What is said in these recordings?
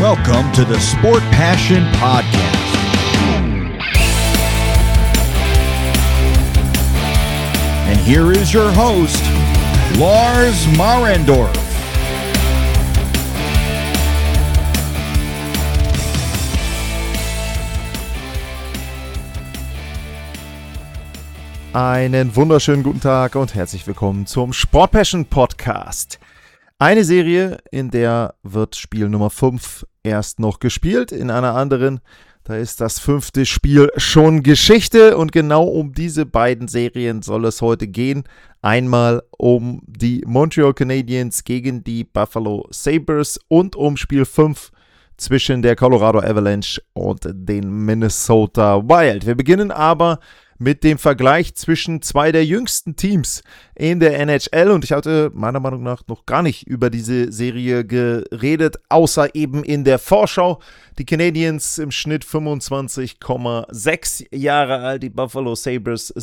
Welcome to the Sport Passion Podcast. And here is your host, Lars Marendorf. Einen wunderschönen guten Tag und herzlich willkommen zum Sport Passion Podcast. Eine Serie, in der wird Spiel Nummer 5 erst noch gespielt, in einer anderen, da ist das 5. Spiel schon Geschichte und genau um diese beiden Serien soll es heute gehen. Einmal um die Montreal Canadiens gegen die Buffalo Sabres und um Spiel 5 zwischen der Colorado Avalanche und den Minnesota Wild. Wir beginnen aber mit dem Vergleich zwischen zwei der jüngsten Teams in der NHL. Und ich hatte meiner Meinung nach noch gar nicht über diese Serie geredet, außer eben in der Vorschau. Die Canadiens im Schnitt 25,6 Jahre alt, die Buffalo Sabres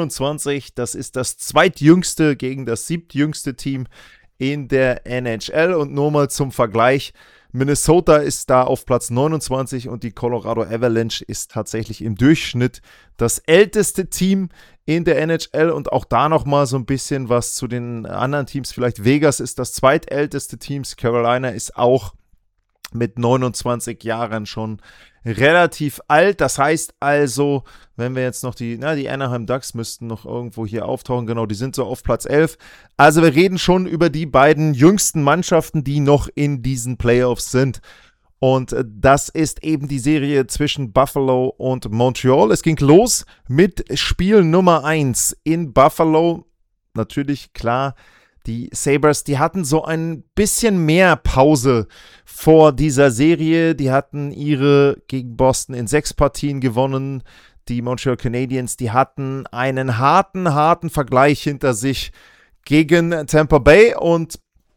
27. Das ist das zweitjüngste gegen das siebtjüngste Team in der NHL. Und nur mal zum Vergleich: Minnesota ist da auf Platz 29 und die Colorado Avalanche ist tatsächlich im Durchschnitt das älteste Team in der NHL. Und auch da nochmal so ein bisschen was zu den anderen Teams. Vielleicht Vegas ist das zweitälteste Team. Carolina ist auch mit 29 Jahren schon relativ alt. Das heißt also, wenn wir jetzt noch die Anaheim Ducks müssten noch irgendwo hier auftauchen. Genau, die sind so auf Platz 11. Also wir reden schon über die beiden jüngsten Mannschaften, die noch in diesen Playoffs sind. Und das ist eben die Serie zwischen Buffalo und Montreal. Es ging los mit Spiel Nummer 1 in Buffalo. Natürlich, klar, die Sabres, die hatten so ein bisschen mehr Pause vor dieser Serie. Die hatten ihre gegen Boston in 6 Partien gewonnen. Die Montreal Canadiens, die hatten einen harten Vergleich hinter sich gegen Tampa Bay. Und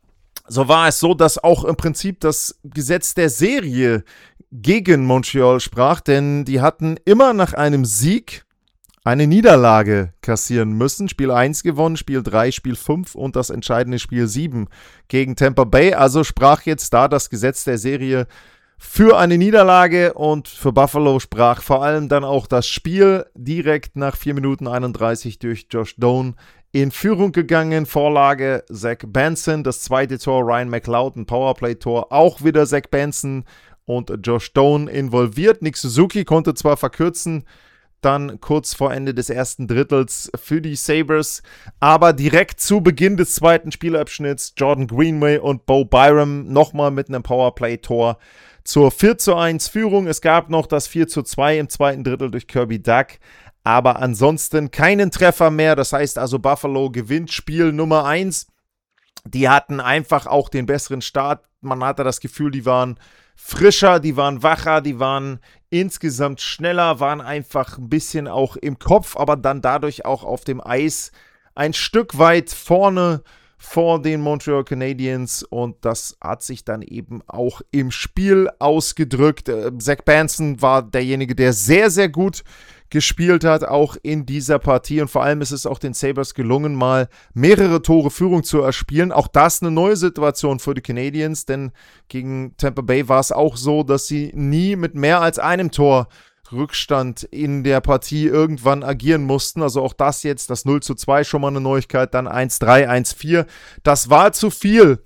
so war es so, dass auch im Prinzip das Gesetz der Serie gegen Montreal sprach. Denn die hatten immer nach einem Sieg eine Niederlage kassieren müssen. Spiel 1 gewonnen, Spiel 3, Spiel 5 und das entscheidende Spiel 7 gegen Tampa Bay. Also sprach jetzt da das Gesetz der Serie für eine Niederlage und für Buffalo sprach vor allem dann auch das Spiel direkt nach 4 Minuten 31 durch Josh Doan in Führung gegangen. Vorlage Zach Benson, das zweite Tor Ryan McLeod, ein Powerplay-Tor, auch wieder Zach Benson und Josh Doan involviert. Nick Suzuki konnte zwar verkürzen, dann kurz vor Ende des ersten Drittels für die Sabres. Aber direkt zu Beginn des zweiten Spielabschnitts Jordan Greenway und Bo Byram nochmal mit einem Powerplay-Tor zur 4:1 Führung. Es gab noch das 4:2 im zweiten Drittel durch Kirby Dach. Aber ansonsten keinen Treffer mehr. Das heißt also, Buffalo gewinnt Spiel Nummer 1. Die hatten einfach auch den besseren Start. Man hatte das Gefühl, die waren frischer, die waren wacher, die waren insgesamt schneller, waren einfach ein bisschen auch im Kopf, aber dann dadurch auch auf dem Eis ein Stück weit vorne vor den Montreal Canadiens und das hat sich dann eben auch im Spiel ausgedrückt. Zach Benson war derjenige, der sehr, sehr gut gespielt hat, auch in dieser Partie und vor allem ist es auch den Sabres gelungen, mal mehrere Tore Führung zu erspielen. Auch das eine neue Situation für die Canadiens, denn gegen Tampa Bay war es auch so, dass sie nie mit mehr als einem Tor Rückstand in der Partie irgendwann agieren mussten. Also auch das jetzt, das 0:2 schon mal eine Neuigkeit, dann 1:3, 1:4. Das war zu viel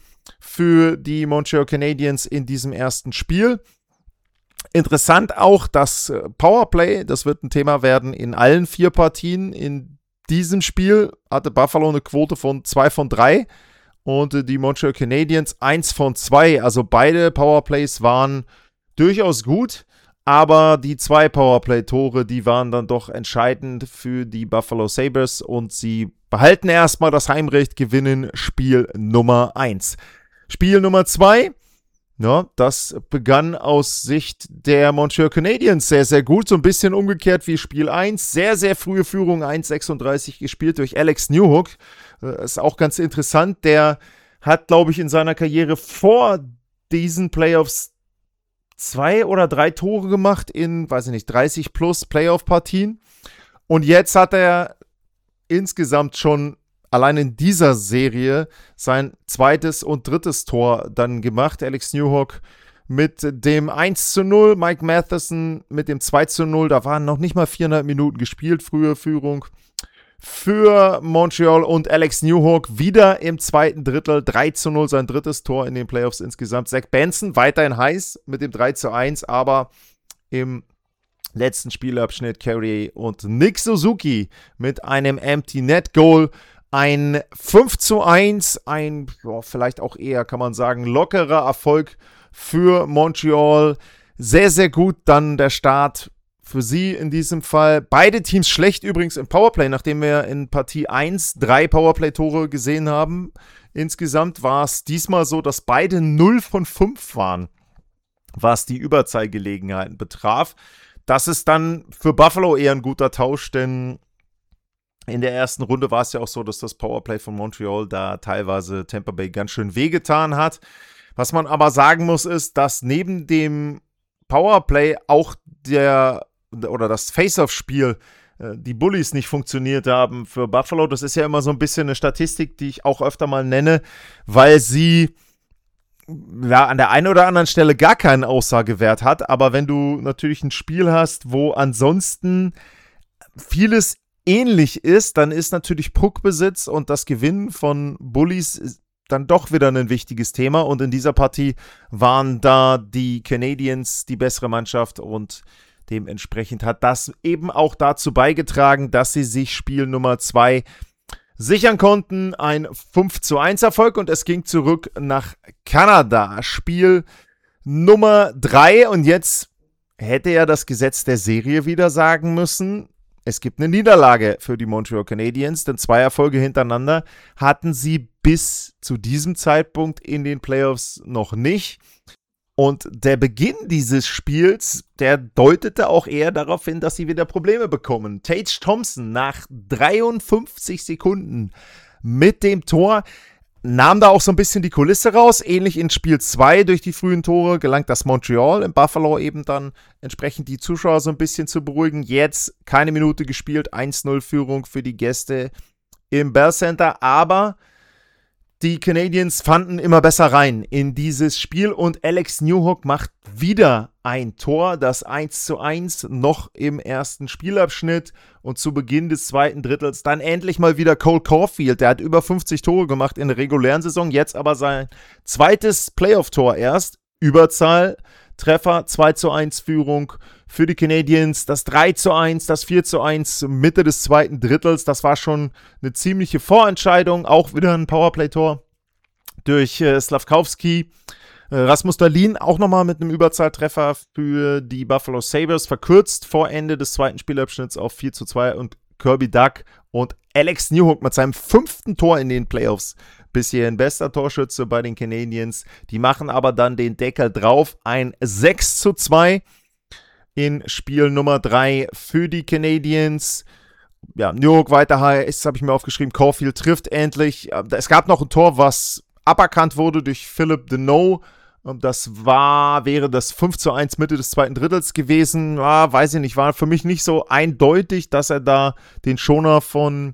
für die Montreal Canadiens in diesem ersten Spiel. Interessant auch das Powerplay, das wird ein Thema werden in allen 4 Partien. In diesem Spiel hatte Buffalo eine Quote von 2 von 3 und die Montreal Canadiens 1 von 2. Also beide Powerplays waren durchaus gut, aber die 2 Powerplay-Tore, die waren dann doch entscheidend für die Buffalo Sabres und sie behalten erstmal das Heimrecht, gewinnen Spiel Nummer 1. Spiel Nummer 2. Ja, das begann aus Sicht der Montreal Canadiens sehr, sehr gut. So ein bisschen umgekehrt wie Spiel 1. Sehr, sehr frühe Führung, 1:36 gespielt durch Alex Newhook. Ist auch ganz interessant. Der hat, glaube ich, in seiner Karriere vor diesen Playoffs 2 oder 3 Tore gemacht in, 30 plus Playoff-Partien. Und jetzt hat er insgesamt schon allein in dieser Serie sein zweites und drittes Tor dann gemacht. Alex Newhook mit dem 1:0, Mike Matheson mit dem 2:0, da waren noch nicht mal 400 Minuten gespielt, frühe Führung für Montreal und Alex Newhook wieder im zweiten Drittel, 3:0, sein drittes Tor in den Playoffs insgesamt. Zach Benson weiterhin heiß mit dem 3:1, aber im letzten Spielabschnitt Carrier und Nick Suzuki mit einem Empty Net Goal. Ein 5:1, ein vielleicht auch eher, kann man sagen, lockerer Erfolg für Montreal. Sehr, sehr gut dann der Start für sie in diesem Fall. Beide Teams schlecht übrigens im Powerplay, nachdem wir in Partie 1 3 Powerplay-Tore gesehen haben. Insgesamt war es diesmal so, dass beide 0 von 5 waren, was die Überzahlgelegenheiten betraf. Das ist dann für Buffalo eher ein guter Tausch, denn in der ersten Runde war es ja auch so, dass das Powerplay von Montreal da teilweise Tampa Bay ganz schön wehgetan hat. Was man aber sagen muss, ist, dass neben dem Powerplay auch das Face-Off-Spiel, die Bullies nicht funktioniert haben für Buffalo. Das ist ja immer so ein bisschen eine Statistik, die ich auch öfter mal nenne, weil sie an der einen oder anderen Stelle gar keinen Aussagewert hat. Aber wenn du natürlich ein Spiel hast, wo ansonsten vieles ähnlich ist, dann ist natürlich Puckbesitz und das Gewinnen von Bullies dann doch wieder ein wichtiges Thema. Und in dieser Partie waren da die Canadiens die bessere Mannschaft und dementsprechend hat das eben auch dazu beigetragen, dass sie sich Spiel Nummer 2 sichern konnten. Ein 5:1 Erfolg und es ging zurück nach Kanada. Spiel Nummer 3 und jetzt hätte ja das Gesetz der Serie wieder sagen müssen, es gibt eine Niederlage für die Montreal Canadiens, denn 2 Erfolge hintereinander hatten sie bis zu diesem Zeitpunkt in den Playoffs noch nicht. Und der Beginn dieses Spiels, der deutete auch eher darauf hin, dass sie wieder Probleme bekommen. Tage Thompson nach 53 Sekunden mit dem Tor nahm da auch so ein bisschen die Kulisse raus. Ähnlich in Spiel 2 durch die frühen Tore gelangt das Montreal in Buffalo eben dann entsprechend die Zuschauer so ein bisschen zu beruhigen. Jetzt keine Minute gespielt, 1:0 Führung für die Gäste im Bell Center, aber die Canadiens fanden immer besser rein in dieses Spiel und Alex Newhook macht wieder ein Tor, das 1:1 noch im ersten Spielabschnitt und zu Beginn des zweiten Drittels dann endlich mal wieder Cole Caulfield, der hat über 50 Tore gemacht in der regulären Saison, jetzt aber sein zweites Playoff-Tor erst, Überzahl, Treffer, 2:1 Führung für die Canadiens, das 3:1, das 4:1 Mitte des zweiten Drittels, das war schon eine ziemliche Vorentscheidung, auch wieder ein Powerplay-Tor durch Slafkowski. Rasmus Dahlin auch nochmal mit einem Überzahltreffer für die Buffalo Sabres, verkürzt vor Ende des zweiten Spielabschnitts auf 4:2 und Kirby Duck und Alex Newhook mit seinem 5. Tor in den Playoffs bis hierhin bester Torschütze bei den Canadiens. Die machen aber dann den Deckel drauf, ein 6:2 in Spiel Nummer 3 für die Canadiens. Ja, Newhook weiter heiß, habe ich mir aufgeschrieben, Caulfield trifft endlich. Es gab noch ein Tor, was aberkannt wurde durch Philip Deneau. Das wäre das 5:1 Mitte des zweiten Drittels gewesen. Weiß ich nicht, war für mich nicht so eindeutig, dass er da den Schoner von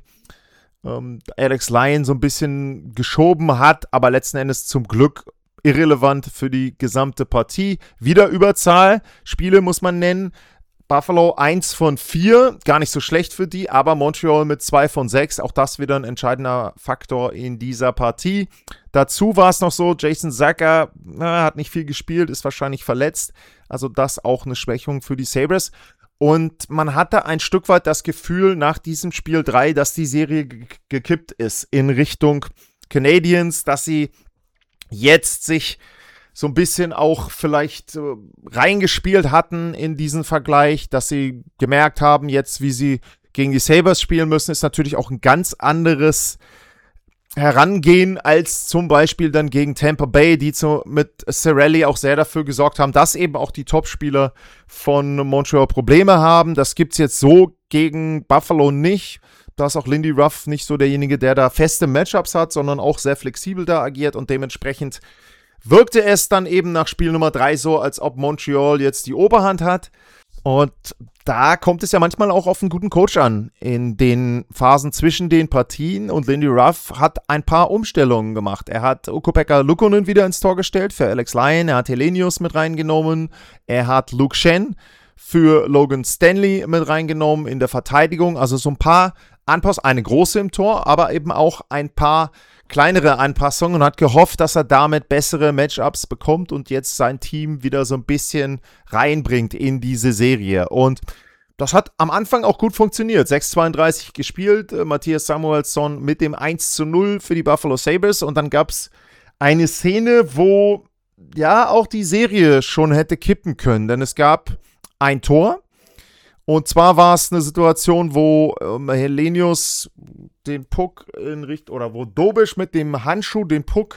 Alex Lyon so ein bisschen geschoben hat, aber letzten Endes zum Glück irrelevant für die gesamte Partie. Wieder Überzahl, Spiele muss man nennen. Buffalo 1 von 4, gar nicht so schlecht für die, aber Montreal mit 2 von 6, auch das wieder ein entscheidender Faktor in dieser Partie. Dazu war es noch so, Jason Zucker hat nicht viel gespielt, ist wahrscheinlich verletzt, also das auch eine Schwächung für die Sabres. Und man hatte ein Stück weit das Gefühl nach diesem Spiel 3, dass die Serie gekippt ist in Richtung Canadiens, dass sie jetzt sich so ein bisschen auch vielleicht reingespielt hatten in diesen Vergleich, dass sie gemerkt haben, jetzt wie sie gegen die Sabres spielen müssen, ist natürlich auch ein ganz anderes Herangehen als zum Beispiel dann gegen Tampa Bay, die mit Cirelli auch sehr dafür gesorgt haben, dass eben auch die Topspieler von Montreal Probleme haben. Das gibt's jetzt so gegen Buffalo nicht. Da ist auch Lindy Ruff nicht so derjenige, der da feste Matchups hat, sondern auch sehr flexibel da agiert und dementsprechend wirkte es dann eben nach Spiel Nummer 3 so, als ob Montreal jetzt die Oberhand hat. Und da kommt es ja manchmal auch auf einen guten Coach an. In den Phasen zwischen den Partien, und Lindy Ruff hat ein paar Umstellungen gemacht. Er hat Ukko-Pekka Luukkonen wieder ins Tor gestellt für Alex Lyon. Er hat Helenius mit reingenommen. Er hat Luke Shen für Logan Stanley mit reingenommen in der Verteidigung. Also so ein paar Anpassungen, eine große im Tor, aber eben auch ein paar kleinere Anpassungen, und hat gehofft, dass er damit bessere Matchups bekommt und jetzt sein Team wieder so ein bisschen reinbringt in diese Serie. Und das hat am Anfang auch gut funktioniert. 6:32 gespielt, Mattias Samuelsson mit dem 1:0 für die Buffalo Sabres, und dann gab es eine Szene, wo ja auch die Serie schon hätte kippen können, denn es gab ein Tor. Und zwar war es eine Situation, wo Helenius den Puck oder wo Dobisch mit dem Handschuh den Puck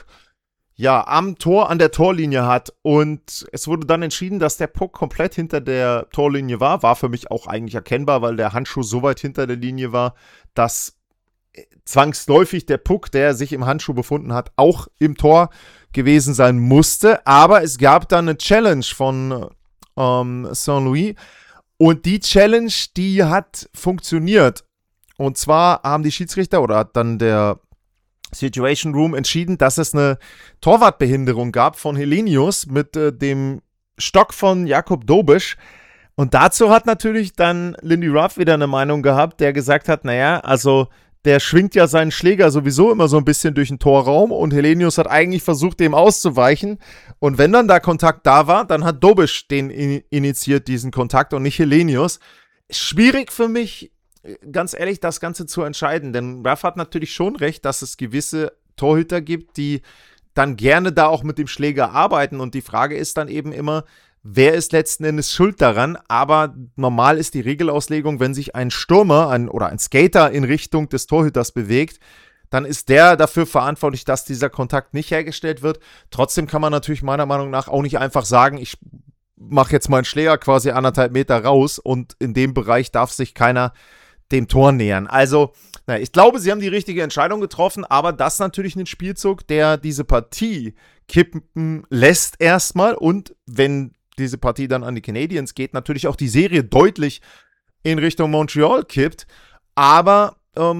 ja am Tor, an der Torlinie hat. Und es wurde dann entschieden, dass der Puck komplett hinter der Torlinie war. War für mich auch eigentlich erkennbar, weil der Handschuh so weit hinter der Linie war, dass zwangsläufig der Puck, der sich im Handschuh befunden hat, auch im Tor gewesen sein musste. Aber es gab dann eine Challenge von Saint-Louis. Und die Challenge, die hat funktioniert. Und zwar haben die Schiedsrichter oder hat dann der Situation Room entschieden, dass es eine Torwartbehinderung gab von Helenius mit dem Stock von Jakub Dobisch. Und dazu hat natürlich dann Lindy Ruff wieder eine Meinung gehabt, der gesagt hat, naja, also der schwingt ja seinen Schläger sowieso immer so ein bisschen durch den Torraum, und Helenius hat eigentlich versucht, dem auszuweichen. Und wenn dann da Kontakt da war, dann hat Dobisch den initiiert, diesen Kontakt, und nicht Helenius. Schwierig für mich, ganz ehrlich, das Ganze zu entscheiden, denn Ruff hat natürlich schon recht, dass es gewisse Torhüter gibt, die dann gerne da auch mit dem Schläger arbeiten, und die Frage ist dann eben immer, wer ist letzten Endes schuld daran? Aber normal ist die Regelauslegung, wenn sich ein Stürmer oder ein Skater in Richtung des Torhüters bewegt, dann ist der dafür verantwortlich, dass dieser Kontakt nicht hergestellt wird. Trotzdem kann man natürlich meiner Meinung nach auch nicht einfach sagen, ich mache jetzt meinen Schläger quasi 1,5 Meter raus, und in dem Bereich darf sich keiner dem Tor nähern. Also, ich glaube, sie haben die richtige Entscheidung getroffen, aber das ist natürlich ein Spielzug, der diese Partie kippen lässt erstmal, und wenn diese Partie dann an die Canadiens geht, natürlich auch die Serie deutlich in Richtung Montreal kippt. Aber,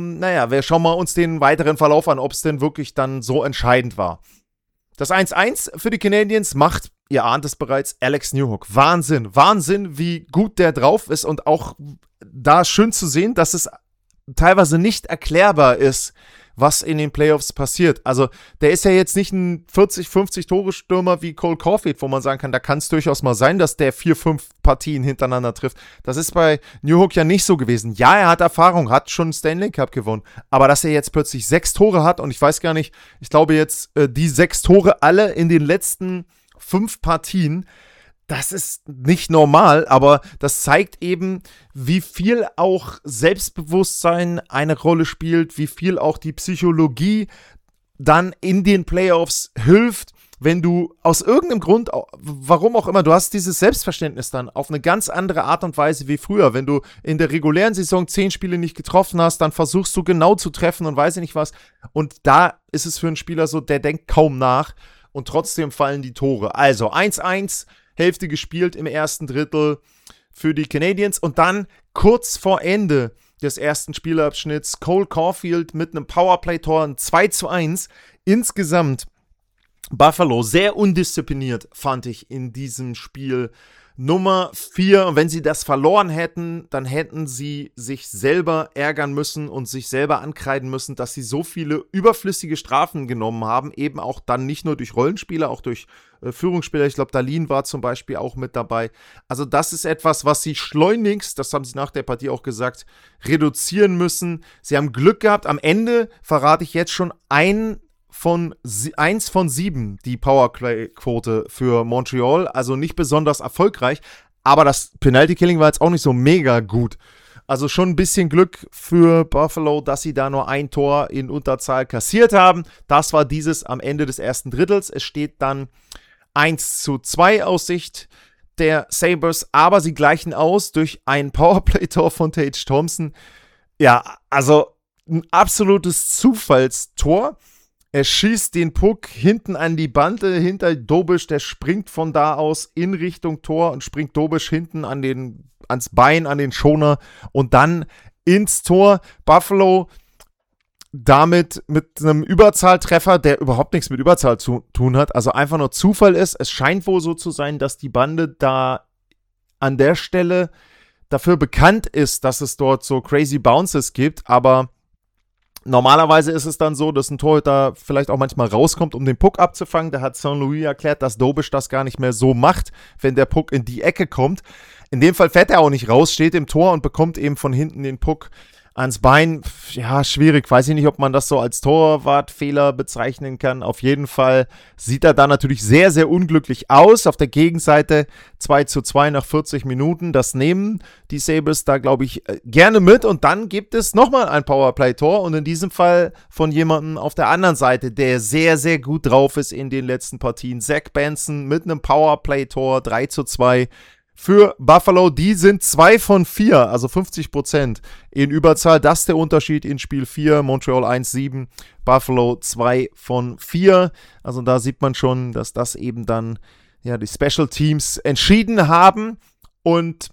wir schauen mal uns den weiteren Verlauf an, ob es denn wirklich dann so entscheidend war. Das 1:1 für die Canadiens macht, ihr ahnt es bereits, Alex Newhook. Wahnsinn, wie gut der drauf ist, und auch da schön zu sehen, dass es teilweise nicht erklärbar ist, was in den Playoffs passiert. Also, der ist ja jetzt nicht ein 40, 50-Tore-Stürmer wie Cole Caulfield, wo man sagen kann, da kann es durchaus mal sein, dass der 4, 5 Partien hintereinander trifft. Das ist bei Newhook ja nicht so gewesen. Ja, er hat Erfahrung, hat schon einen Stanley Cup gewonnen, aber dass er jetzt plötzlich 6 Tore hat, und ich weiß gar nicht, ich glaube jetzt, die 6 Tore alle in den letzten 5 Partien, das ist nicht normal, aber das zeigt eben, wie viel auch Selbstbewusstsein eine Rolle spielt, wie viel auch die Psychologie dann in den Playoffs hilft, wenn du aus irgendeinem Grund, warum auch immer, du hast dieses Selbstverständnis dann auf eine ganz andere Art und Weise wie früher. Wenn du in der regulären Saison 10 Spiele nicht getroffen hast, dann versuchst du genau zu treffen und weiß ich nicht was. Und da ist es für einen Spieler so, der denkt kaum nach, und trotzdem fallen die Tore. Also 1:1, Hälfte gespielt im ersten Drittel für die Canadiens, und dann kurz vor Ende des ersten Spielabschnitts Cole Caulfield mit einem Powerplay-Tor, ein 2:1. Insgesamt Buffalo sehr undiszipliniert, fand ich, in diesem Spiel. Nummer 4, wenn sie das verloren hätten, dann hätten sie sich selber ärgern müssen und sich selber ankreiden müssen, dass sie so viele überflüssige Strafen genommen haben, eben auch dann nicht nur durch Rollenspieler, auch durch Führungsspieler. Ich glaube, Dahlin war zum Beispiel auch mit dabei. Also das ist etwas, was sie schleunigst, das haben sie nach der Partie auch gesagt, reduzieren müssen. Sie haben Glück gehabt. Am Ende verrate ich jetzt schon eins von 7 die Powerplay-Quote für Montreal, also nicht besonders erfolgreich, aber das Penalty-Killing war jetzt auch nicht so mega gut. Also schon ein bisschen Glück für Buffalo, dass sie da nur ein Tor in Unterzahl kassiert haben. Das war dieses am Ende des ersten Drittels. Es steht dann 1:2 aus Sicht der Sabres, aber sie gleichen aus durch ein Powerplay-Tor von Tage Thompson. Ja, also ein absolutes Zufallstor. Er schießt den Puck hinten an die Bande, hinter Dobisch, der springt von da aus in Richtung Tor und springt Dobisch hinten an den ans Bein, an den Schoner und dann ins Tor. Buffalo damit mit einem Überzahltreffer, der überhaupt nichts mit Überzahl zu tun hat, also einfach nur Zufall ist. Es scheint wohl so zu sein, dass die Bande da an der Stelle dafür bekannt ist, dass es dort so crazy Bounces gibt, aber normalerweise ist es dann so, dass ein Torhüter vielleicht auch manchmal rauskommt, um den Puck abzufangen. Da hat Saint-Louis erklärt, dass Dobisch das gar nicht mehr so macht, wenn der Puck in die Ecke kommt. In dem Fall fährt er auch nicht raus, steht im Tor und bekommt eben von hinten den Puck ans Bein. Ja, schwierig. Weiß ich nicht, ob man das so als Torwartfehler bezeichnen kann. Auf jeden Fall sieht er da natürlich sehr, sehr unglücklich aus. Auf der Gegenseite 2:2 nach 40 Minuten. Das nehmen die Sabres da, glaube ich, gerne mit. Und dann gibt es nochmal ein Powerplay-Tor. Und in diesem Fall von jemandem auf der anderen Seite, der sehr, sehr gut drauf ist in den letzten Partien. Zach Benson mit einem Powerplay-Tor, 3:2. Für Buffalo, die sind 2 von 4, also 50% in Überzahl. Das ist der Unterschied in Spiel 4. Montreal 1:7, Buffalo 2 von 4. Also da sieht man schon, dass das eben dann ja die Special Teams entschieden haben. Und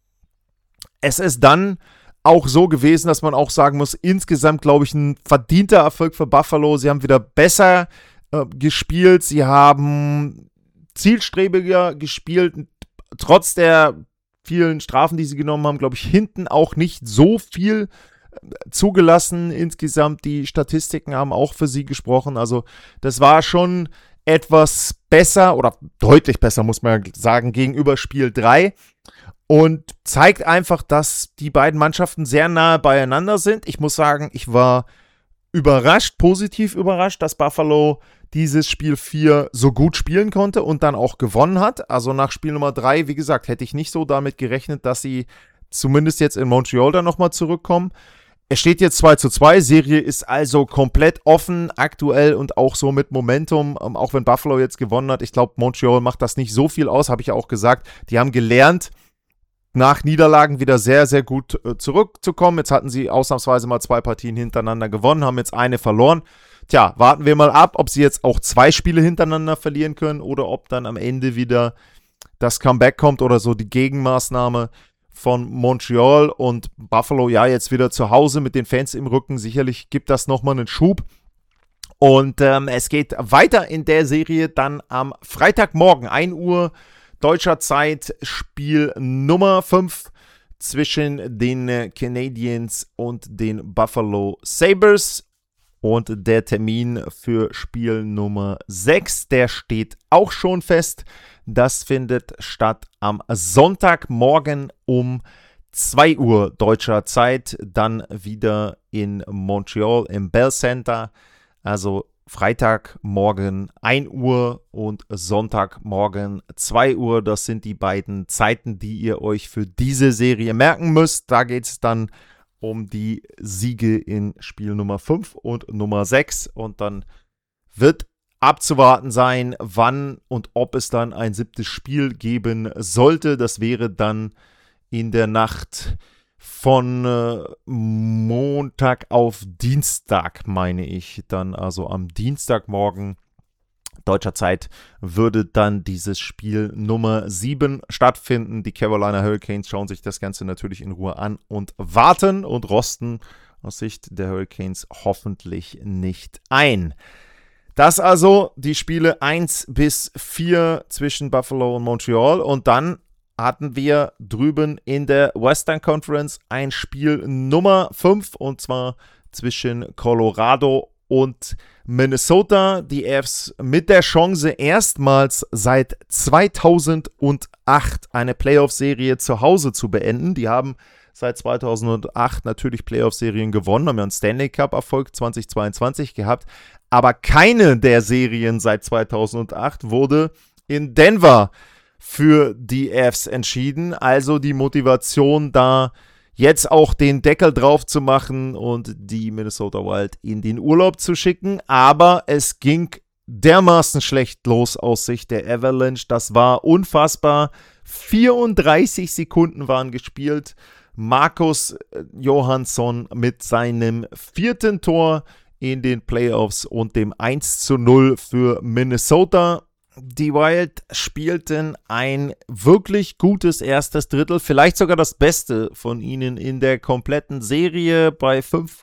es ist dann auch so gewesen, dass man auch sagen muss, insgesamt, glaube ich, ein verdienter Erfolg für Buffalo. Sie haben wieder besser gespielt. Sie haben zielstrebiger gespielt. Trotz der vielen Strafen, die sie genommen haben, glaube ich, hinten auch nicht so viel zugelassen insgesamt. Die Statistiken haben auch für sie gesprochen. Also das war schon etwas besser oder deutlich besser, muss man sagen, gegenüber Spiel 3. Und zeigt einfach, dass die beiden Mannschaften sehr nahe beieinander sind. Ich muss sagen, ich war überrascht, positiv überrascht, dass Buffalo dieses Spiel 4 so gut spielen konnte und dann auch gewonnen hat. Also nach Spiel Nummer 3, wie gesagt, hätte ich nicht so damit gerechnet, dass sie zumindest jetzt in Montreal dann nochmal zurückkommen. Es steht jetzt 2:2, Serie ist also komplett offen, aktuell und auch so mit Momentum, auch wenn Buffalo jetzt gewonnen hat. Ich glaube, Montreal macht das nicht so viel aus, habe ich ja auch gesagt. Die haben gelernt, nach Niederlagen wieder sehr, sehr gut zurückzukommen. Jetzt hatten sie ausnahmsweise mal 2 Partien hintereinander gewonnen, haben jetzt eine verloren. Tja, warten wir mal ab, ob sie jetzt auch 2 Spiele hintereinander verlieren können oder ob dann am Ende wieder das Comeback kommt oder so die Gegenmaßnahme von Montreal und Buffalo, ja, jetzt wieder zu Hause mit den Fans im Rücken. Sicherlich gibt das nochmal einen Schub. Und es geht weiter in der Serie dann am Freitagmorgen, 1 Uhr deutscher Zeit, Spiel Nummer 5 zwischen den Canadiens und den Buffalo Sabres. Und der Termin für Spiel Nummer 6, der steht auch schon fest. Das findet statt am Sonntagmorgen um 2 Uhr deutscher Zeit. Dann wieder in Montreal im Bell Center. Also Freitagmorgen 1 Uhr und Sonntagmorgen 2 Uhr. Das sind die beiden Zeiten, die ihr euch für diese Serie merken müsst. Da geht es dann um die Siege in Spiel Nummer 5 und Nummer 6. Und dann wird abzuwarten sein, wann und ob es dann ein 7. Spiel geben sollte. Das wäre dann in der Nacht von Montag auf Dienstag, meine ich. Dann also am Dienstagmorgen deutscher Zeit würde dann dieses Spiel Nummer 7 stattfinden. Die Carolina Hurricanes schauen sich das Ganze natürlich in Ruhe an und warten und rosten aus Sicht der Hurricanes hoffentlich nicht ein. Das also die Spiele 1 bis 4 zwischen Buffalo und Montreal. Und dann hatten wir drüben in der Western Conference ein Spiel Nummer 5 und zwar zwischen Colorado und Minnesota. Die Avs mit der Chance, erstmals seit 2008 eine Playoff-Serie zu Hause zu beenden. Die haben seit 2008 natürlich Playoff-Serien gewonnen, haben ja einen Stanley Cup-Erfolg 2022 gehabt, aber keine der Serien seit 2008 wurde in Denver für die Avs entschieden. Also die Motivation da, jetzt auch den Deckel drauf zu machen und die Minnesota Wild in den Urlaub zu schicken. Aber es ging dermaßen schlecht los aus Sicht der Avalanche. Das war unfassbar. 34 Sekunden waren gespielt. Markus Johansson mit seinem 4. Tor in den Playoffs und dem 1:0 für Minnesota. Die Wild spielten ein wirklich gutes erstes Drittel, vielleicht sogar das Beste von ihnen in der kompletten Serie. Bei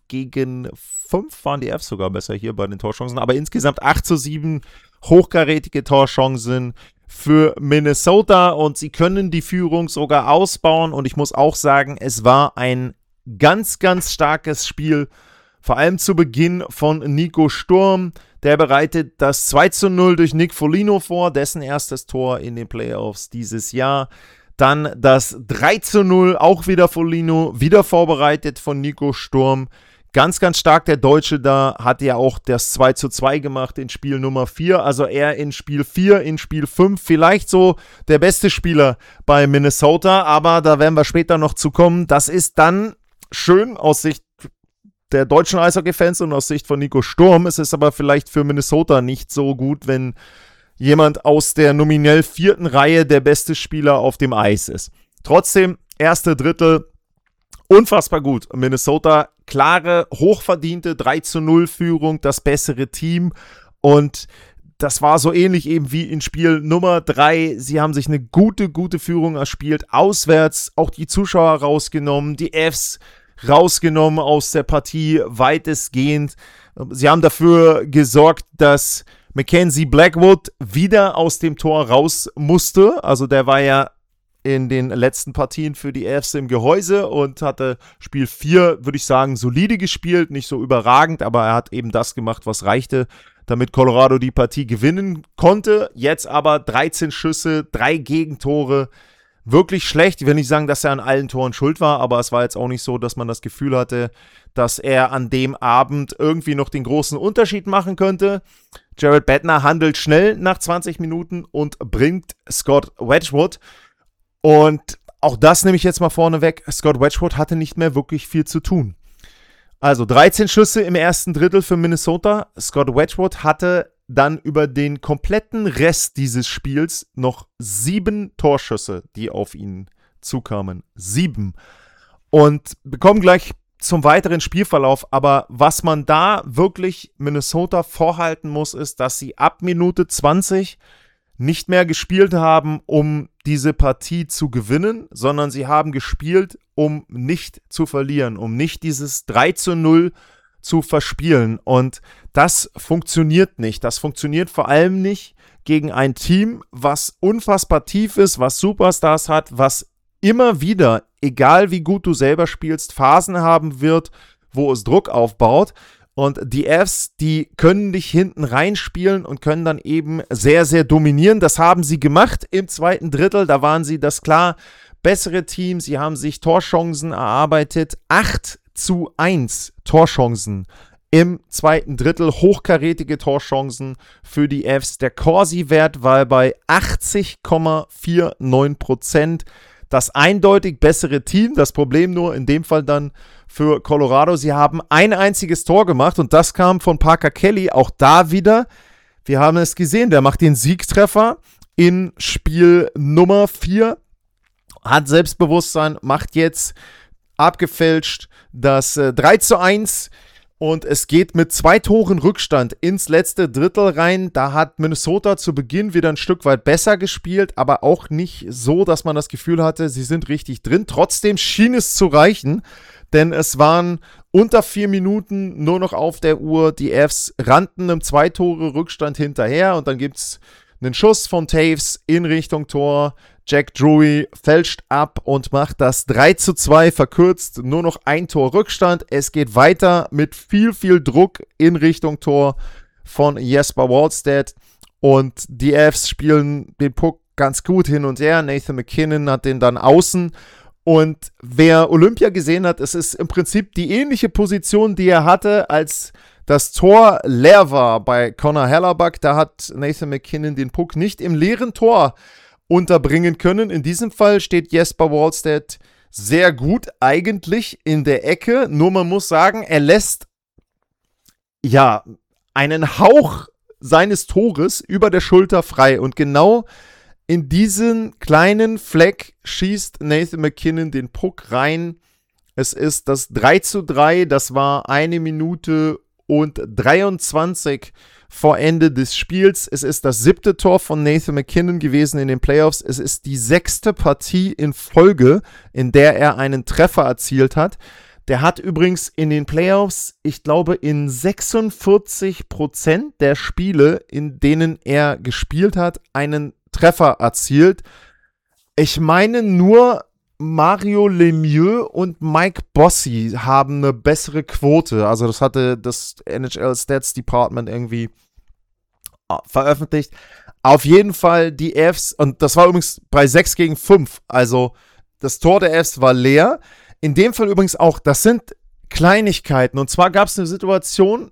5-5 waren die Fs sogar besser hier bei den Torchancen, aber insgesamt 8-7 hochkarätige Torchancen für Minnesota und sie können die Führung sogar ausbauen und ich muss auch sagen, es war ein ganz, ganz starkes Spiel, vor allem zu Beginn von Nico Sturm. Der bereitet das 2-0 durch Nick Foligno vor, dessen erstes Tor in den Playoffs dieses Jahr. Dann das 3-0, auch wieder Foligno, wieder vorbereitet von Nico Sturm. Ganz, ganz stark der Deutsche da, hat ja auch das 2-2 gemacht in Spiel Nummer 4. Also er in Spiel 4, in Spiel 5 vielleicht so der beste Spieler bei Minnesota. Aber da werden wir später noch zu kommen. Das ist dann schön aus Sicht der deutschen Eishockey-Fans und aus Sicht von Nico Sturm. Es ist aber vielleicht für Minnesota nicht so gut, wenn jemand aus der nominell 4. Reihe der beste Spieler auf dem Eis ist. Trotzdem, erste Drittel, unfassbar gut. Minnesota, klare, hochverdiente 3-0-Führung, das bessere Team und das war so ähnlich eben wie in Spiel Nummer 3. Sie haben sich eine gute Führung erspielt, auswärts, auch die Zuschauer rausgenommen, die Fs rausgenommen aus der Partie, weitestgehend. Sie haben dafür gesorgt, dass Mackenzie Blackwood wieder aus dem Tor raus musste. Also der war ja in den letzten Partien für die Fs im Gehäuse und hatte Spiel 4, würde ich sagen, solide gespielt, nicht so überragend, aber er hat eben das gemacht, was reichte, damit Colorado die Partie gewinnen konnte. Jetzt aber 13 Schüsse, 3 Gegentore, wirklich schlecht. Ich will nicht sagen, dass er an allen Toren schuld war, aber es war jetzt auch nicht so, dass man das Gefühl hatte, dass er an dem Abend irgendwie noch den großen Unterschied machen könnte. Jared Bednar handelt schnell nach 20 Minuten und bringt Scott Wedgwood. Und auch das nehme ich jetzt mal vorne weg. Scott Wedgwood hatte nicht mehr wirklich viel zu tun. Also 13 Schüsse im ersten Drittel für Minnesota. Scott Wedgwood hatte dann über den kompletten Rest dieses Spiels noch 7 Torschüsse, die auf ihn zukamen. 7. Und wir kommen gleich zum weiteren Spielverlauf, aber was man da wirklich Minnesota vorhalten muss, ist, dass sie ab Minute 20 nicht mehr gespielt haben, um diese Partie zu gewinnen, sondern sie haben gespielt, um nicht zu verlieren, um nicht dieses 3-0 zu verspielen. Und das funktioniert nicht. Das funktioniert vor allem nicht gegen ein Team, was unfassbar tief ist, was Superstars hat, was immer wieder, egal wie gut du selber spielst, Phasen haben wird, wo es Druck aufbaut. Und die Fs, die können dich hinten reinspielen und können dann eben sehr, sehr dominieren. Das haben sie gemacht im zweiten Drittel. Da waren sie das klar bessere Team. Sie haben sich Torchancen erarbeitet. 8-1 Torchancen im zweiten Drittel. Hochkarätige Torchancen für die Fs. Der Corsi-Wert war bei 80,49%. Das eindeutig bessere Team. Das Problem nur in dem Fall dann für Colorado. Sie haben ein einziges Tor gemacht und das kam von Parker Kelly. Auch da wieder, wir haben es gesehen, der macht den Siegtreffer in Spiel Nummer 4. Hat Selbstbewusstsein, macht jetzt abgefälscht das 3-1 und es geht mit 2 Toren Rückstand ins letzte Drittel rein. Da hat Minnesota zu Beginn wieder ein Stück weit besser gespielt, aber auch nicht so, dass man das Gefühl hatte, sie sind richtig drin. Trotzdem schien es zu reichen, denn es waren unter 4 Minuten nur noch auf der Uhr. Die Fs rannten einem 2 Tore Rückstand hinterher und dann gibt es einen Schuss von Taves in Richtung Tor. Jack Drury fälscht ab und macht das 3-2 verkürzt. Nur noch 1 Tor Rückstand. Es geht weiter mit viel, viel Druck in Richtung Tor von Jesper Wallstedt. Und die Fs spielen den Puck ganz gut hin und her. Nathan MacKinnon hat den dann außen. Und wer Olympia gesehen hat, es ist im Prinzip die ähnliche Position, die er hatte, als das Tor leer war bei Connor Hellerbuck. Da hat Nathan MacKinnon den Puck nicht im leeren Tor unterbringen können. In diesem Fall steht Jesper Wallstedt sehr gut eigentlich in der Ecke. Nur man muss sagen, er lässt ja einen Hauch seines Tores über der Schulter frei. Und genau in diesen kleinen Fleck schießt Nathan MacKinnon den Puck rein. Es ist das 3-3. Das war 1 Minute und 23 vor Ende des Spiels. Es ist das 7. Tor von Nathan MacKinnon gewesen in den Playoffs. Es ist die 6. Partie in Folge, in der er einen Treffer erzielt hat. Der hat übrigens in den Playoffs, ich glaube, in 46% der Spiele, in denen er gespielt hat, einen Treffer erzielt. Ich meine, nur Mario Lemieux und Mike Bossy haben eine bessere Quote. Also das hatte das NHL Stats Department irgendwie veröffentlicht. Auf jeden Fall die Avs, und das war übrigens bei 6-5. Also das Tor der Avs war leer. In dem Fall übrigens auch, das sind Kleinigkeiten. Und zwar gab es eine Situation,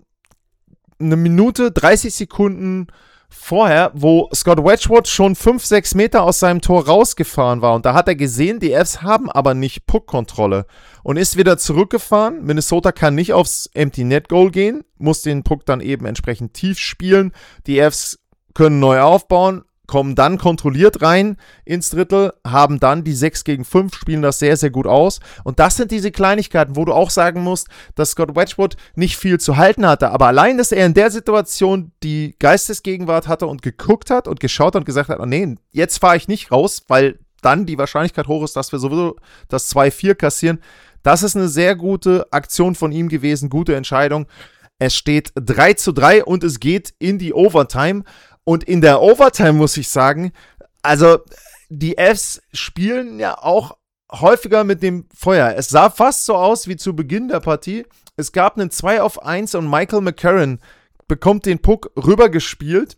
1 Minute, 30 Sekunden vorher, wo Scott Wedgwood schon 5-6 Meter aus seinem Tor rausgefahren war. Und da hat er gesehen, die Avs haben aber nicht Puckkontrolle. Und ist wieder zurückgefahren. Minnesota kann nicht aufs Empty Net Goal gehen, muss den Puck dann eben entsprechend tief spielen. Die Avs können neu aufbauen, kommen dann kontrolliert rein ins Drittel, haben dann die 6-5, spielen das sehr, sehr gut aus. Und das sind diese Kleinigkeiten, wo du auch sagen musst, dass Scott Wedgwood nicht viel zu halten hatte. Aber allein, dass er in der Situation die Geistesgegenwart hatte und geguckt hat und geschaut hat und gesagt hat, oh nee, jetzt fahre ich nicht raus, weil dann die Wahrscheinlichkeit hoch ist, dass wir sowieso das 2-4 kassieren. Das ist eine sehr gute Aktion von ihm gewesen, gute Entscheidung. Es steht 3-3 und es geht in die Overtime. Und in der Overtime muss ich sagen, also die Avs spielen ja auch häufiger mit dem Feuer. Es sah fast so aus wie zu Beginn der Partie. Es gab einen 2-auf-1 und Michael McCarron bekommt den Puck rübergespielt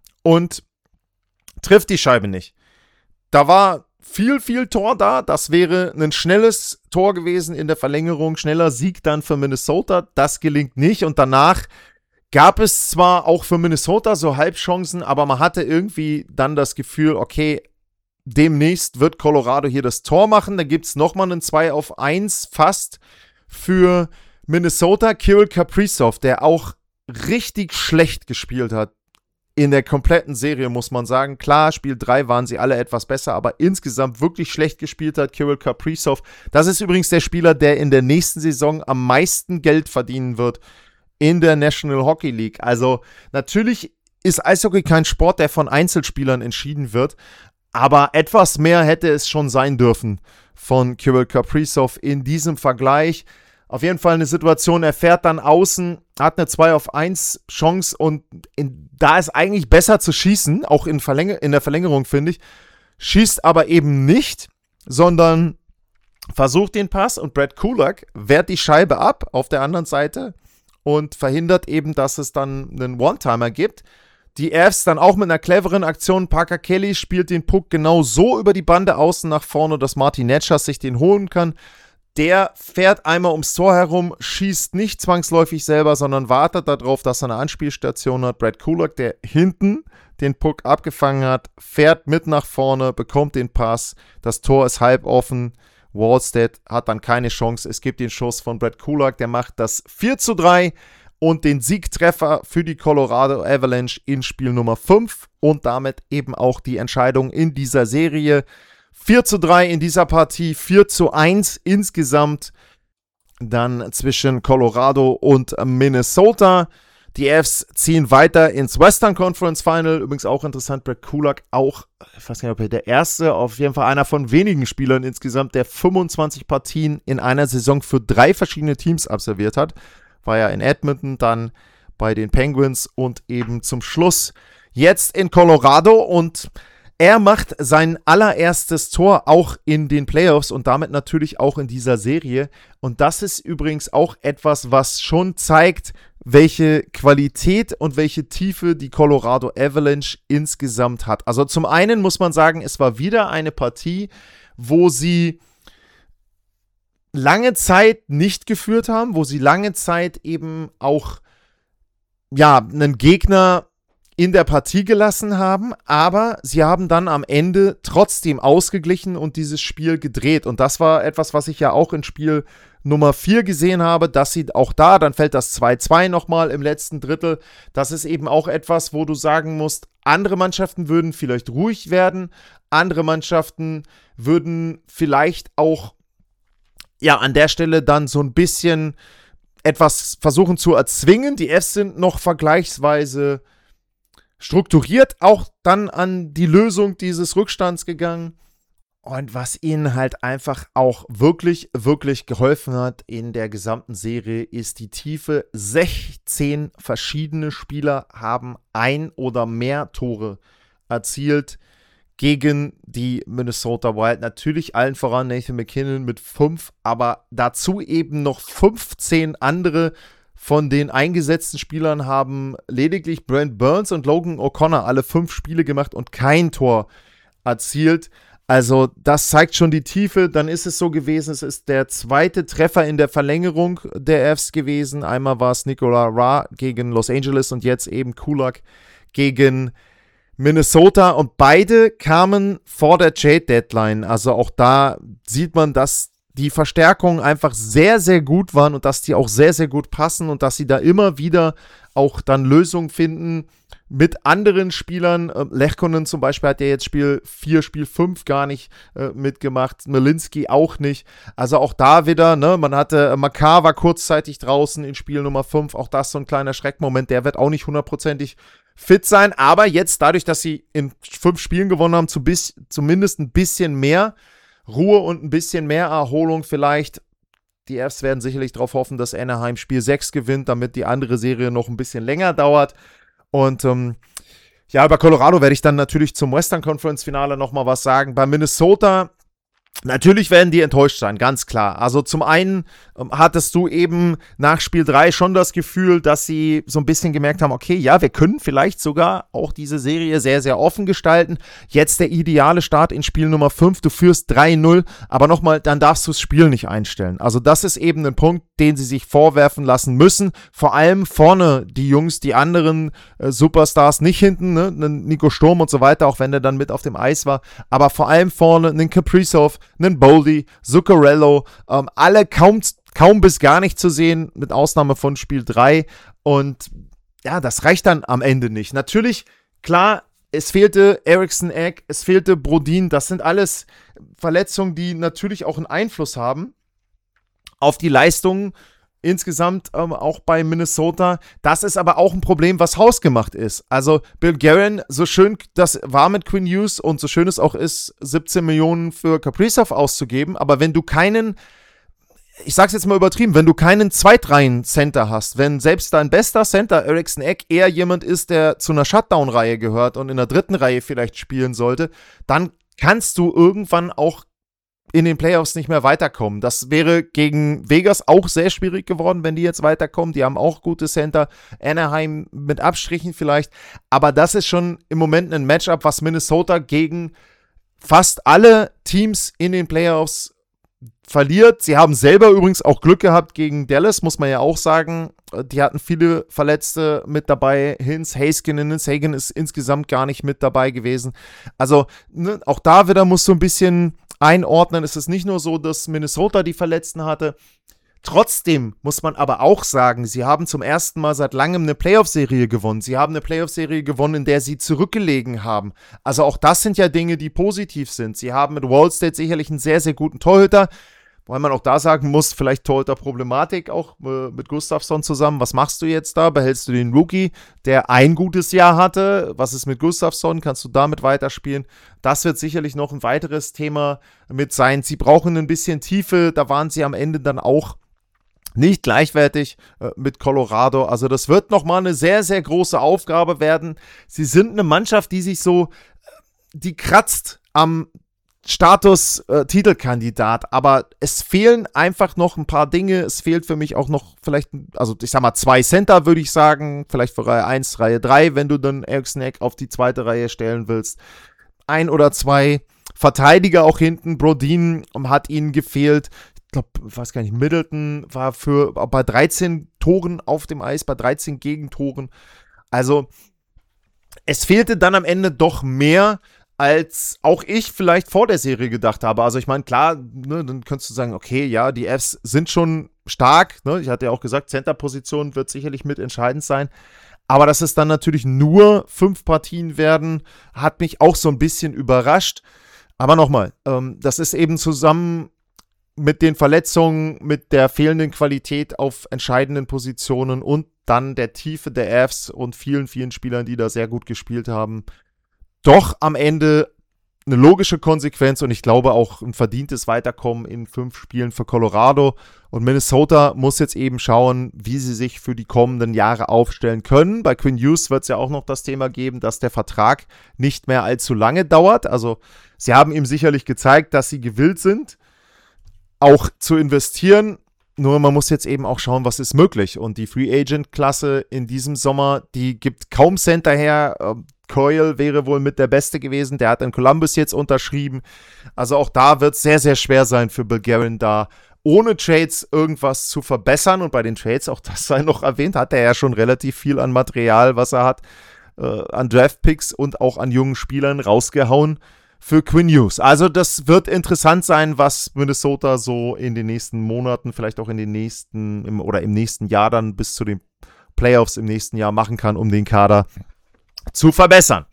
und trifft die Scheibe nicht. Da war viel Tor da. Das wäre ein schnelles Tor gewesen in der Verlängerung. Schneller Sieg dann für Minnesota. Das gelingt nicht. Und danach gab es zwar auch für Minnesota so Halbchancen, aber man hatte irgendwie dann das Gefühl, okay, demnächst wird Colorado hier das Tor machen. Da gibt es nochmal einen 2-auf-1 fast für Minnesota. Kirill Kaprizov, der auch richtig schlecht gespielt hat. In der kompletten Serie, muss man sagen. Klar, Spiel 3 waren sie alle etwas besser, aber insgesamt wirklich schlecht gespielt hat Kirill Kaprizov. Das ist übrigens der Spieler, der in der nächsten Saison am meisten Geld verdienen wird in der National Hockey League. Also natürlich ist Eishockey kein Sport, der von Einzelspielern entschieden wird, aber etwas mehr hätte es schon sein dürfen von Kirill Kaprizov in diesem Vergleich. Auf jeden Fall eine Situation, er fährt dann außen, hat eine 2-auf-1 Chance und da ist eigentlich besser zu schießen, auch in der Verlängerung, finde ich, schießt aber eben nicht, sondern versucht den Pass und Brett Kulak wehrt die Scheibe ab auf der anderen Seite und verhindert eben, dass es dann einen One-Timer gibt. Die Avs dann auch mit einer cleveren Aktion. Parker Kelly spielt den Puck genau so über die Bande außen nach vorne, dass Martin Netschas sich den holen kann. Der fährt einmal ums Tor herum, schießt nicht zwangsläufig selber, sondern wartet darauf, dass er eine Anspielstation hat. Brett Kulak, der hinten den Puck abgefangen hat, fährt mit nach vorne, bekommt den Pass. Das Tor ist halb offen. Wallstedt hat dann keine Chance. Es gibt den Schuss von Brett Kulak, der macht das 4-3 und den Siegtreffer für die Colorado Avalanche in Spiel Nummer 5 und damit eben auch die Entscheidung in dieser Serie. 4-3 in dieser Partie, 4-1 insgesamt dann zwischen Colorado und Minnesota. Die Avs ziehen weiter ins Western Conference Final. Übrigens auch interessant, Brett Kulak auch, ich weiß nicht, ob er der erste, auf jeden Fall einer von wenigen Spielern insgesamt, der 25 Partien in einer Saison für 3 verschiedene Teams absolviert hat. War ja in Edmonton, dann bei den Penguins und eben zum Schluss jetzt in Colorado. Und er macht sein allererstes Tor auch in den Playoffs und damit natürlich auch in dieser Serie. Und das ist übrigens auch etwas, was schon zeigt, welche Qualität und welche Tiefe die Colorado Avalanche insgesamt hat. Also zum einen muss man sagen, es war wieder eine Partie, wo sie lange Zeit nicht geführt haben, wo sie lange Zeit eben auch einen Gegner in der Partie gelassen haben, aber sie haben dann am Ende trotzdem ausgeglichen und dieses Spiel gedreht. Und das war etwas, was ich ja auch in Spiel Nummer 4 gesehen habe, dass sie auch da, dann fällt das 2-2 nochmal im letzten Drittel. Das ist eben auch etwas, wo du sagen musst, andere Mannschaften würden vielleicht ruhig werden, andere Mannschaften würden vielleicht auch an der Stelle dann so ein bisschen etwas versuchen zu erzwingen. Die Fs sind noch vergleichsweise strukturiert auch dann an die Lösung dieses Rückstands gegangen. Und was ihnen halt einfach auch wirklich, wirklich geholfen hat in der gesamten Serie, ist die Tiefe. 16 verschiedene Spieler haben ein oder mehr Tore erzielt gegen die Minnesota Wild. Natürlich allen voran Nathan MacKinnon mit 5, aber dazu eben noch 15 andere. Von den eingesetzten Spielern haben lediglich Brent Burns und Logan O'Connor alle 5 Spiele gemacht und kein Tor erzielt. Also das zeigt schon die Tiefe. Dann ist es so gewesen, es ist der zweite Treffer in der Verlängerung der Fs gewesen. Einmal war es Nicola Ra gegen Los Angeles und jetzt eben Kulak gegen Minnesota. Und beide kamen vor der Trade-Deadline. Also auch da sieht man, dass die Verstärkungen einfach sehr, sehr gut waren und dass die auch sehr, sehr gut passen und dass sie da immer wieder auch dann Lösungen finden mit anderen Spielern. Lehkonen zum Beispiel hat ja jetzt Spiel 4, Spiel 5 gar nicht mitgemacht. Melinski auch nicht. Also auch da wieder, ne, man hatte, Makar war kurzzeitig draußen in Spiel Nummer 5. Auch das so ein kleiner Schreckmoment. Der wird auch nicht hundertprozentig fit sein. Aber jetzt dadurch, dass sie in 5 Spielen gewonnen haben, zumindest ein bisschen mehr Ruhe und ein bisschen mehr Erholung vielleicht. Die Fs werden sicherlich darauf hoffen, dass Anaheim Spiel 6 gewinnt, damit die andere Serie noch ein bisschen länger dauert. Und ja, über Colorado werde ich dann natürlich zum Western Conference Finale nochmal was sagen. Bei Minnesota, natürlich werden die enttäuscht sein, ganz klar. Also zum einen hattest du eben nach Spiel 3 schon das Gefühl, dass sie so ein bisschen gemerkt haben, okay, ja, wir können vielleicht sogar auch diese Serie sehr, sehr offen gestalten. Jetzt der ideale Start in Spiel Nummer 5, du führst 3-0, aber nochmal, dann darfst du das Spiel nicht einstellen. Also das ist eben ein Punkt, den sie sich vorwerfen lassen müssen. Vor allem vorne die Jungs, die anderen Superstars, nicht hinten, ne? Nico Sturm und so weiter, auch wenn der dann mit auf dem Eis war, aber vor allem vorne einen Kaprizov, einen Boldy, Zuccarello, alle kaum bis gar nicht zu sehen, mit Ausnahme von Spiel 3. Und ja, das reicht dann am Ende nicht. Natürlich, klar, es fehlte Eriksson Ek, es fehlte Brodin. Das sind alles Verletzungen, die natürlich auch einen Einfluss haben auf die Leistungen insgesamt auch bei Minnesota. Das ist aber auch ein Problem, was hausgemacht ist. Also Bill Guerin, so schön das war mit Quinn Hughes und so schön es auch ist, 17 Millionen für Kaprizov auszugeben, aber wenn du keinen, ich sag's jetzt mal übertrieben, wenn du keinen Zweitreihen-Center hast, wenn selbst dein bester Center, Eriksson Ek, eher jemand ist, der zu einer Shutdown-Reihe gehört und in der dritten Reihe vielleicht spielen sollte, dann kannst du irgendwann auch in den Playoffs nicht mehr weiterkommen. Das wäre gegen Vegas auch sehr schwierig geworden, wenn die jetzt weiterkommen. Die haben auch gute Center. Anaheim mit Abstrichen vielleicht. Aber das ist schon im Moment ein Matchup, was Minnesota gegen fast alle Teams in den Playoffs verliert. Sie haben selber übrigens auch Glück gehabt gegen Dallas, muss man ja auch sagen. Die hatten viele Verletzte mit dabei. Hagen ist insgesamt gar nicht mit dabei gewesen. Also ne, auch da wieder musst du ein bisschen einordnen. Es ist nicht nur so, dass Minnesota die Verletzten hatte. Trotzdem muss man aber auch sagen, sie haben zum ersten Mal seit langem eine Playoff-Serie gewonnen. Sie haben eine Playoff-Serie gewonnen, in der sie zurückgelegen haben. Also auch das sind ja Dinge, die positiv sind. Sie haben mit Wallstedt sicherlich einen sehr, sehr guten Torhüter. Weil man auch da sagen muss, vielleicht Torhüter-Problematik auch mit Gustafsson zusammen. Was machst du jetzt da? Behältst du den Rookie, der ein gutes Jahr hatte? Was ist mit Gustafsson? Kannst du damit weiterspielen? Das wird sicherlich noch ein weiteres Thema mit sein. Sie brauchen ein bisschen Tiefe. Da waren sie am Ende dann auch nicht gleichwertig mit Colorado. Also das wird nochmal eine sehr, sehr große Aufgabe werden. Sie sind eine Mannschaft, die sich so, die kratzt am Status Titelkandidat, aber es fehlen einfach noch ein paar Dinge. Es fehlt für mich auch noch vielleicht, also ich sag mal 2 Center, würde ich sagen, vielleicht für Reihe 1, Reihe 3, wenn du dann Eriksson Ek auf die zweite Reihe stellen willst. 1 oder 2 Verteidiger auch hinten. Brodin hat ihnen gefehlt. Ich glaube, ich weiß gar nicht, Middleton war bei 13 Toren auf dem Eis, bei 13 Gegentoren. Also es fehlte dann am Ende doch mehr, als auch ich vielleicht vor der Serie gedacht habe. Also ich meine, klar, ne, dann könntest du sagen, okay, ja, die Fs sind schon stark. Ne? Ich hatte ja auch gesagt, Center-Position wird sicherlich mitentscheidend sein. Aber dass es dann natürlich nur 5 Partien werden, hat mich auch so ein bisschen überrascht. Aber nochmal, das ist eben zusammen mit den Verletzungen, mit der fehlenden Qualität auf entscheidenden Positionen und dann der Tiefe der Avs und vielen, vielen Spielern, die da sehr gut gespielt haben, doch am Ende eine logische Konsequenz und ich glaube auch ein verdientes Weiterkommen in 5 Spielen für Colorado. Und Minnesota muss jetzt eben schauen, wie sie sich für die kommenden Jahre aufstellen können. Bei Quinn Hughes wird es ja auch noch das Thema geben, dass der Vertrag nicht mehr allzu lange dauert. Also sie haben ihm sicherlich gezeigt, dass sie gewillt sind, auch zu investieren. Nur man muss jetzt eben auch schauen, was ist möglich. Und die Free Agent Klasse in diesem Sommer, die gibt kaum Center her. Coyle wäre wohl mit der Beste gewesen. Der hat in Columbus jetzt unterschrieben. Also auch da wird es sehr, sehr schwer sein für Bill Guerin, da ohne Trades irgendwas zu verbessern. Und bei den Trades, auch das sei noch erwähnt, hat er ja schon relativ viel an Material, was er hat, an Draftpicks und auch an jungen Spielern rausgehauen für Quinn Hughes. Also das wird interessant sein, was Minnesota so in den nächsten Monaten, vielleicht auch im nächsten Jahr dann bis zu den Playoffs im nächsten Jahr machen kann, um den Kader zu verbessern.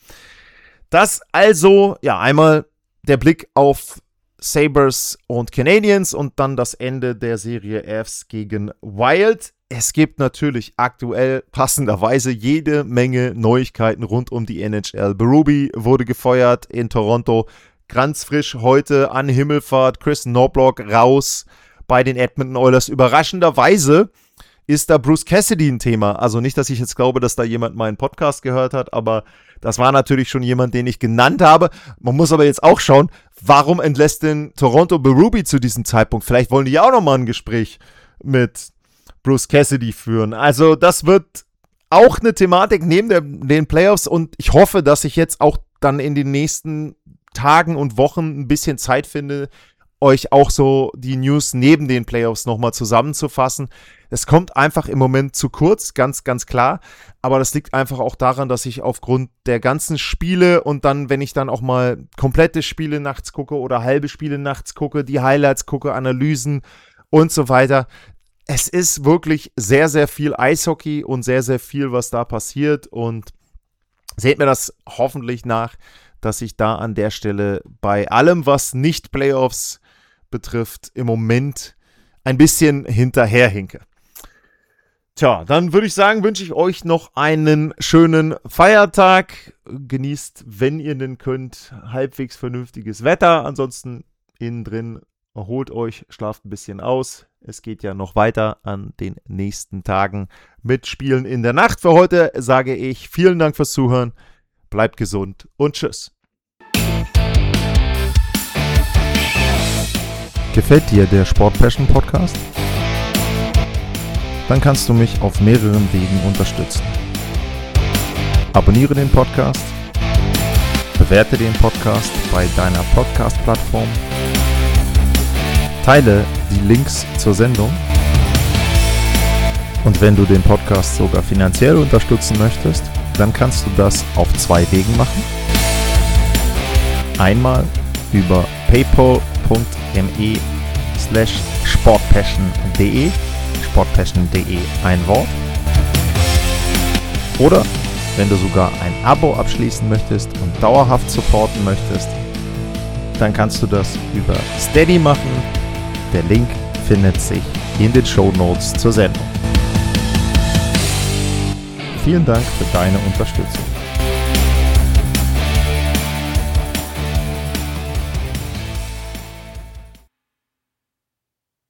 Das also, ja, einmal der Blick auf Sabres und Canadiens und dann das Ende der Serie Avs gegen Wild. Es gibt natürlich aktuell passenderweise jede Menge Neuigkeiten rund um die NHL. Berube wurde gefeuert in Toronto, ganz frisch heute an Himmelfahrt, Chris Knoblauch raus bei den Edmonton Oilers. Überraschenderweise ist da Bruce Cassidy ein Thema. Also nicht, dass ich jetzt glaube, dass da jemand meinen Podcast gehört hat, aber das war natürlich schon jemand, den ich genannt habe. Man muss aber jetzt auch schauen, warum entlässt denn Toronto Berube zu diesem Zeitpunkt? Vielleicht wollen die ja auch nochmal ein Gespräch mit Bruce Cassidy führen. Also das wird auch eine Thematik neben den Playoffs und ich hoffe, dass ich jetzt auch dann in den nächsten Tagen und Wochen ein bisschen Zeit finde, euch auch so die News neben den Playoffs nochmal zusammenzufassen. Es kommt einfach im Moment zu kurz, ganz, ganz klar. Aber das liegt einfach auch daran, dass ich aufgrund der ganzen Spiele und dann, wenn ich dann auch mal komplette Spiele nachts gucke oder halbe Spiele nachts gucke, die Highlights gucke, Analysen und so weiter. Es ist wirklich sehr, sehr viel Eishockey und sehr, sehr viel, was da passiert. Und seht mir das hoffentlich nach, dass ich da an der Stelle bei allem, was nicht Playoffs betrifft, im Moment ein bisschen hinterherhinke. Tja, dann würde ich sagen, wünsche ich euch noch einen schönen Feiertag. Genießt, wenn ihr denn könnt, halbwegs vernünftiges Wetter. Ansonsten innen drin erholt euch, schlaft ein bisschen aus. Es geht ja noch weiter an den nächsten Tagen mit Spielen in der Nacht. Für heute sage ich vielen Dank fürs Zuhören. Bleibt gesund und tschüss. Gefällt dir der Sport Passion Podcast? Dann kannst du mich auf mehreren Wegen unterstützen. Abonniere den Podcast, bewerte den Podcast bei deiner Podcast-Plattform, teile die Links zur Sendung und wenn du den Podcast sogar finanziell unterstützen möchtest, dann kannst du das auf 2 Wegen machen. Einmal über paypal.me/sportpassion.de, sportpassion.de ein Wort. Oder wenn du sogar ein Abo abschließen möchtest und dauerhaft supporten möchtest, dann kannst du das über Steady machen. Der Link findet sich in den Shownotes zur Sendung. Vielen Dank für deine Unterstützung.